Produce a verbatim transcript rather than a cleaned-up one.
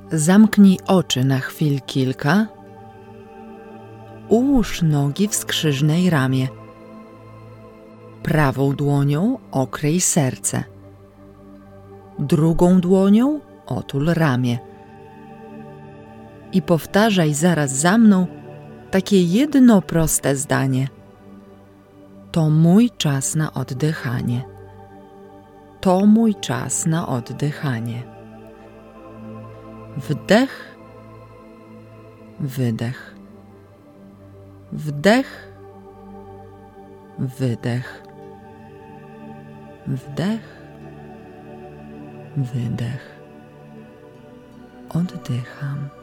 Zamknij oczy na chwil kilka. Ułóż nogi w skrzyżnej ramie. Prawą dłonią okryj serce. Drugą dłonią otul ramię. I powtarzaj zaraz za mną takie jedno proste zdanie. To mój czas na oddychanie. To mój czas na oddychanie. Wdech, wydech. Wdech, wydech. Wdech, wydech. Oddycham.